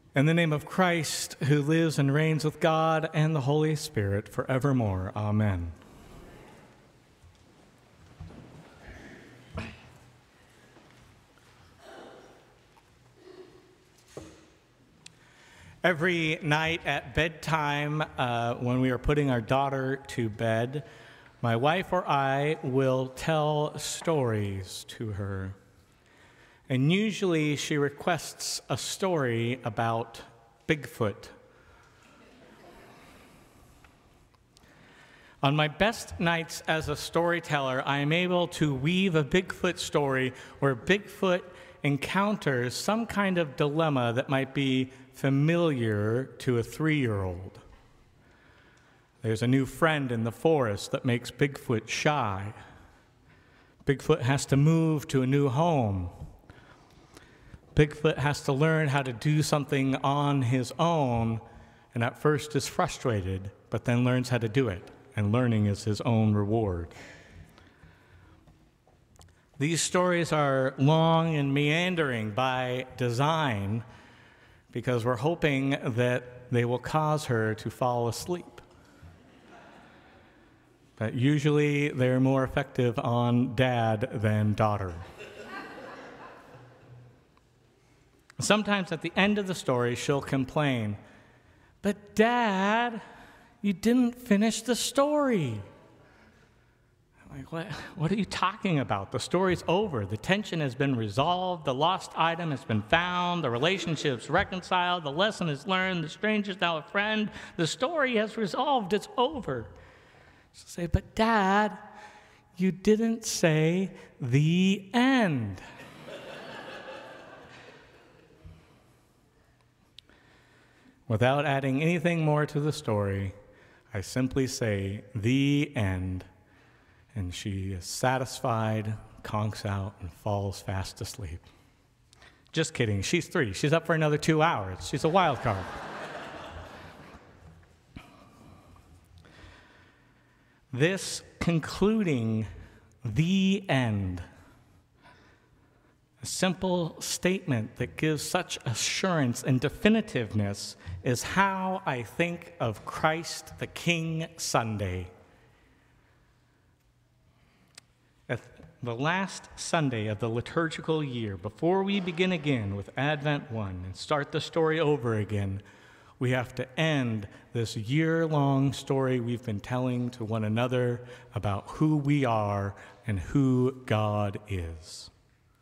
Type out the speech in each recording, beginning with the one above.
In the name of Christ, who lives and reigns with God and the Holy Spirit forevermore. Amen. Every night at bedtime, when we are putting our daughter to bed, my wife or I will tell stories to her. And usually she requests a story about Bigfoot. On my best nights as a storyteller, I am able to weave a Bigfoot story where Bigfoot encounters some kind of dilemma that might be familiar to a 3-year-old. There's a new friend in the forest that makes Bigfoot shy. Bigfoot has to move to a new home. Bigfoot has to learn how to do something on his own, and at first is frustrated, but then learns how to do it, and learning is his own reward. These stories are long and meandering by design because we're hoping that they will cause her to fall asleep. But usually they're more effective on dad than daughter. Sometimes at the end of the story, she'll complain, "But Dad, you didn't finish the story." I'm like, what are you talking about? The story's over. The tension has been resolved. The lost item has been found. The relationship's reconciled. The lesson is learned. The stranger's now a friend. The story has resolved. It's over. She'll say, "But Dad, you didn't say the end." Without adding anything more to the story, I simply say, "The end," and she is satisfied, conks out, and falls fast asleep. Just kidding. She's 3. She's up for another 2 hours. She's a wild card. This concluding "the end," a simple statement that gives such assurance and definitiveness, is how I think of Christ the King Sunday. At the last Sunday of the liturgical year, before we begin again with Advent 1 and start the story over again, we have to end this year-long story we've been telling to one another about who we are and who God is.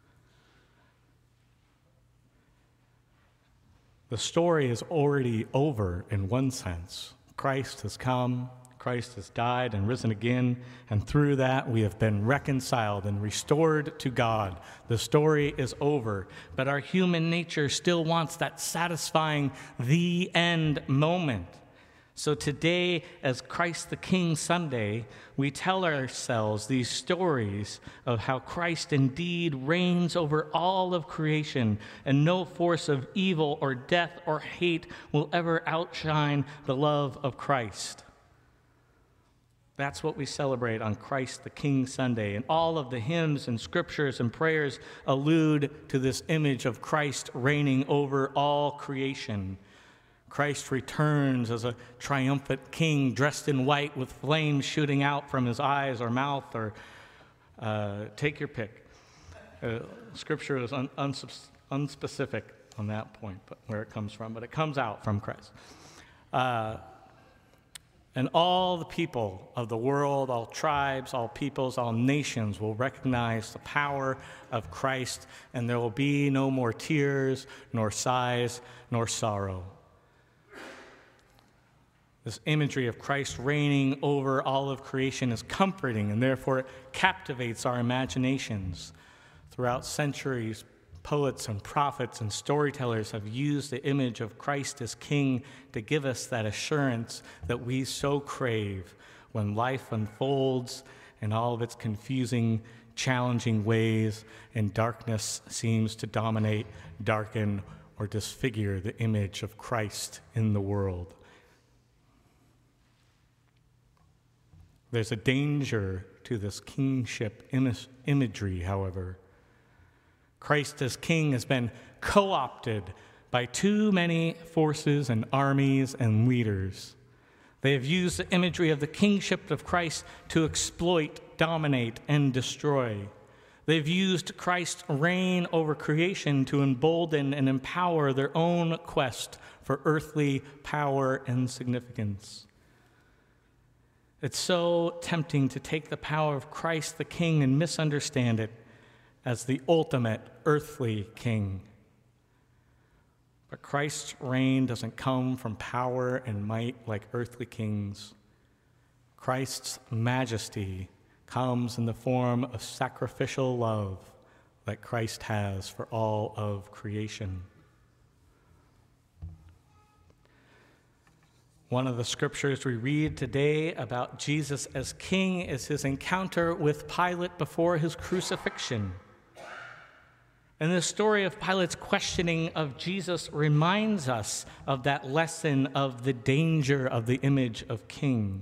The story is already over in one sense. Christ has come, Christ has died and risen again, and through that we have been reconciled and restored to God. The story is over, but our human nature still wants that satisfying the end moment. So today, as Christ the King Sunday, we tell ourselves these stories of how Christ indeed reigns over all of creation, and no force of evil or death or hate will ever outshine the love of Christ. That's what we celebrate on Christ the King Sunday, and all of the hymns and scriptures and prayers allude to this image of Christ reigning over all creation. Christ returns as a triumphant king dressed in white with flames shooting out from his eyes or mouth, or take your pick. Scripture is unspecific on that point, but where it comes from, but it comes out from Christ. And all the people of the world, all tribes, all peoples, all nations will recognize the power of Christ, and there will be no more tears, nor sighs, nor sorrow. This imagery of Christ reigning over all of creation is comforting, and therefore it captivates our imaginations. Throughout centuries, poets and prophets and storytellers have used the image of Christ as King to give us that assurance that we so crave when life unfolds in all of its confusing, challenging ways, and darkness seems to dominate, darken, or disfigure the image of Christ in the world. There's a danger to this kingship imagery, however. Christ as king has been co-opted by too many forces and armies and leaders. They have used the imagery of the kingship of Christ to exploit, dominate, and destroy. They've used Christ's reign over creation to embolden and empower their own quest for earthly power and significance. It's so tempting to take the power of Christ the King and misunderstand it as the ultimate earthly king. But Christ's reign doesn't come from power and might like earthly kings. Christ's majesty comes in the form of sacrificial love that Christ has for all of creation. One of the scriptures we read today about Jesus as king is his encounter with Pilate before his crucifixion. And the story of Pilate's questioning of Jesus reminds us of that lesson of the danger of the image of king.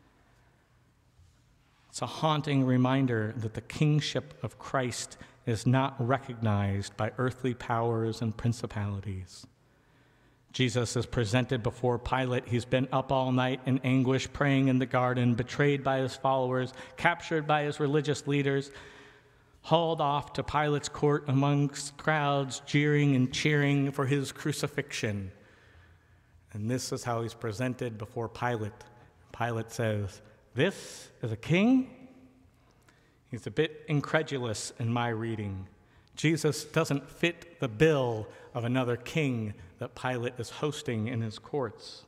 It's a haunting reminder that the kingship of Christ is not recognized by earthly powers and principalities. Jesus is presented before Pilate. He's been up all night in anguish, praying in the garden, betrayed by his followers, captured by his religious leaders, hauled off to Pilate's court amongst crowds jeering and cheering for his crucifixion. And this is how he's presented before Pilate. Pilate says, "This is a king?" He's a bit incredulous in my reading. Jesus doesn't fit the bill of another king that Pilate is hosting in his courts.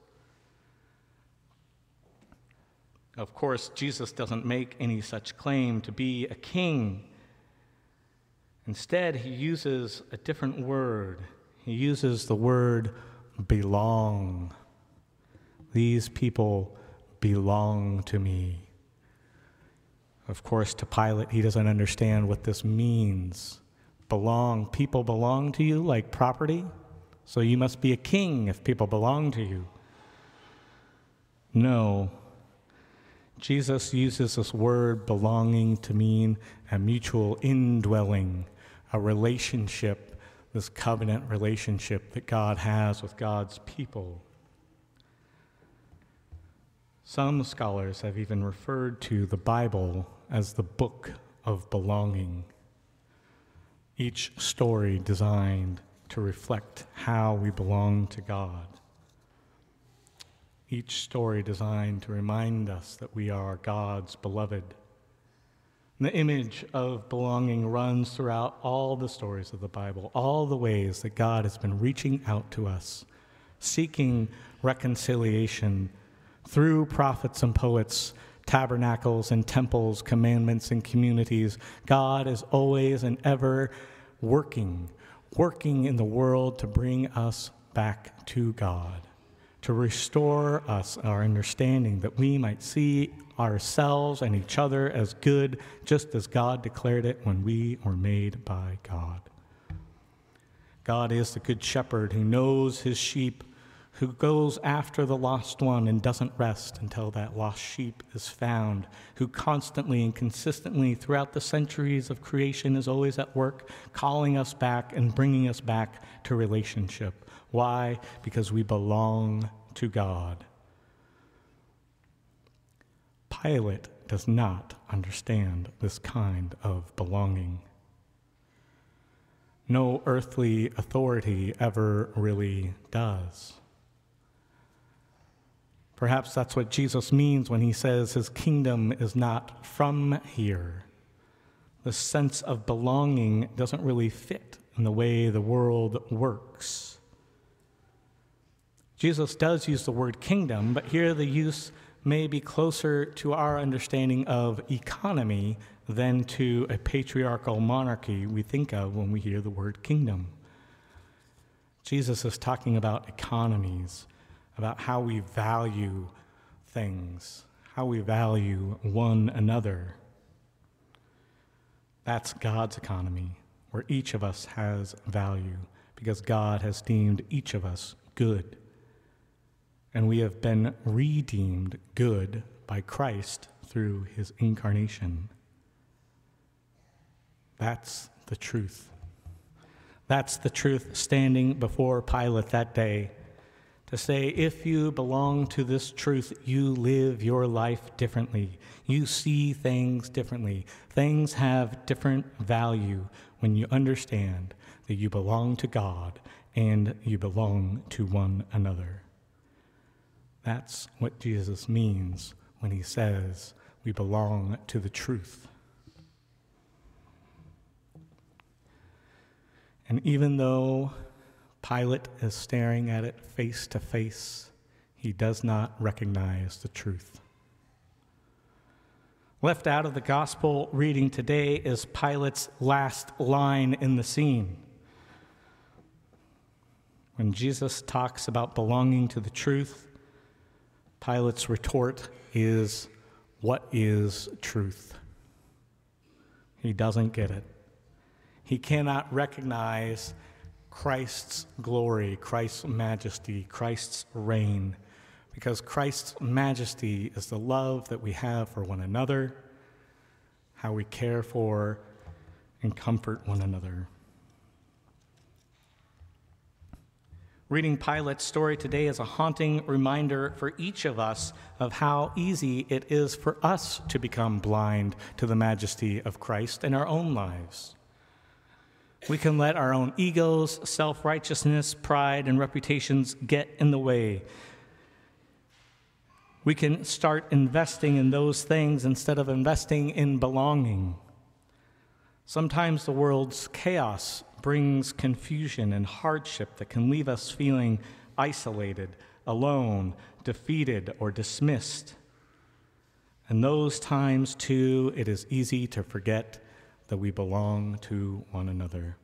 Of course, Jesus doesn't make any such claim to be a king. Instead, he uses a different word. He uses the word belong. These people belong to me. Of course, to Pilate, he doesn't understand what this means. Belong. People belong to you like property, so you must be a king if people belong to you. No. Jesus uses this word belonging to mean a mutual indwelling, a relationship, this covenant relationship that God has with God's people. Some scholars have even referred to the Bible as the book of belonging, each story designed to reflect how we belong to God. Each story designed to remind us that we are God's beloved. And the image of belonging runs throughout all the stories of the Bible, all the ways that God has been reaching out to us, seeking reconciliation through prophets and poets, tabernacles and temples, commandments and communities. God is always and ever working in the world to bring us back to God, to restore us our understanding that we might see ourselves and each other as good, just as God declared it when we were made by God. God is the good shepherd who knows his sheep, who goes after the lost one and doesn't rest until that lost sheep is found, who constantly and consistently throughout the centuries of creation is always at work, calling us back and bringing us back to relationship. Why? Because we belong to God. Pilate does not understand this kind of belonging. No earthly authority ever really does. Perhaps that's what Jesus means when he says his kingdom is not from here. The sense of belonging doesn't really fit in the way the world works. Jesus does use the word kingdom, but here the use may be closer to our understanding of economy than to a patriarchal monarchy we think of when we hear the word kingdom. Jesus is talking about economies, about how we value things, how we value one another. That's God's economy, where each of us has value, because God has deemed each of us good. And we have been redeemed good by Christ through his incarnation. That's the truth. That's the truth standing before Pilate that day, to say, if you belong to this truth, you live your life differently. You see things differently. Things have different value when you understand that you belong to God and you belong to one another. That's what Jesus means when he says we belong to the truth. And even though Pilate is staring at it face to face, he does not recognize the truth. Left out of the gospel reading today is Pilate's last line in the scene. When Jesus talks about belonging to the truth, Pilate's retort is, "What is truth?" He doesn't get it. He cannot recognize Christ's glory, Christ's majesty, Christ's reign, because Christ's majesty is the love that we have for one another, how we care for and comfort one another. Reading Pilate's story today is a haunting reminder for each of us of how easy it is for us to become blind to the majesty of Christ in our own lives. We can let our own egos, self-righteousness, pride, and reputations get in the way. We can start investing in those things instead of investing in belonging. Sometimes the world's chaos brings confusion and hardship that can leave us feeling isolated, alone, defeated, or dismissed. And those times, too, it is easy to forget that we belong to one another.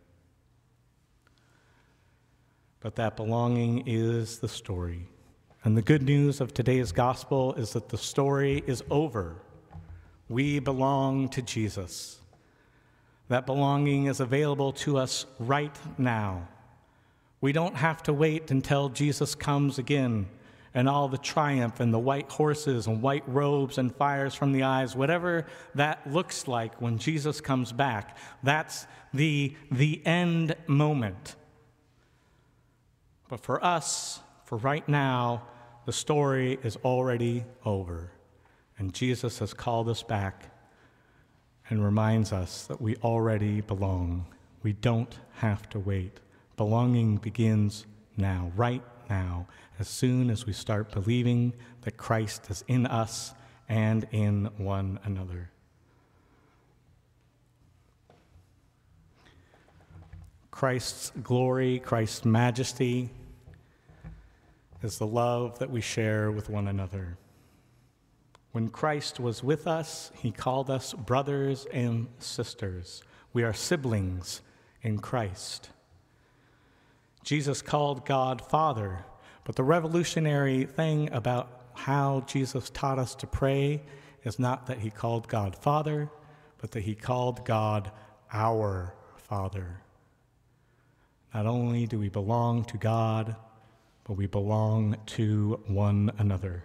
But that belonging is the story. And the good news of today's gospel is that the story is over. We belong to Jesus. That belonging is available to us right now. We don't have to wait until Jesus comes again and all the triumph and the white horses and white robes and fires from the eyes, whatever that looks like when Jesus comes back. That's the end moment. But for us, for right now, the story is already over. And Jesus has called us back and reminds us that we already belong. We don't have to wait. Belonging begins now, right now, as soon as we start believing that Christ is in us and in one another. Christ's glory, Christ's majesty is the love that we share with one another. When Christ was with us, he called us brothers and sisters. We are siblings in Christ. Jesus called God Father, but the revolutionary thing about how Jesus taught us to pray is not that he called God Father, but that he called God our Father. Not only do we belong to God, but we belong to one another.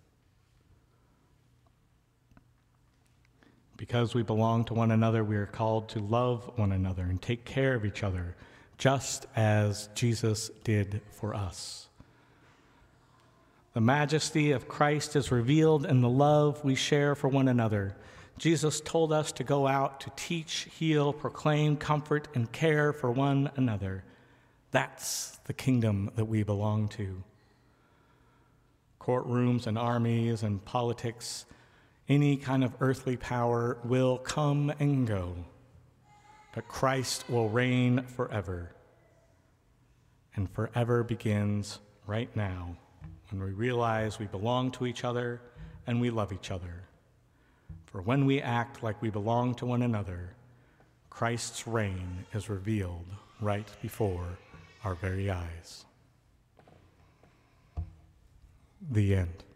Because we belong to one another, we are called to love one another and take care of each other, just as Jesus did for us. The majesty of Christ is revealed in the love we share for one another. Jesus told us to go out to teach, heal, proclaim, comfort, and care for one another. That's the kingdom that we belong to. Courtrooms and armies and politics, any kind of earthly power will come and go, but Christ will reign forever. And forever begins right now when we realize we belong to each other and we love each other. For when we act like we belong to one another, Christ's reign is revealed right before our very eyes. The end.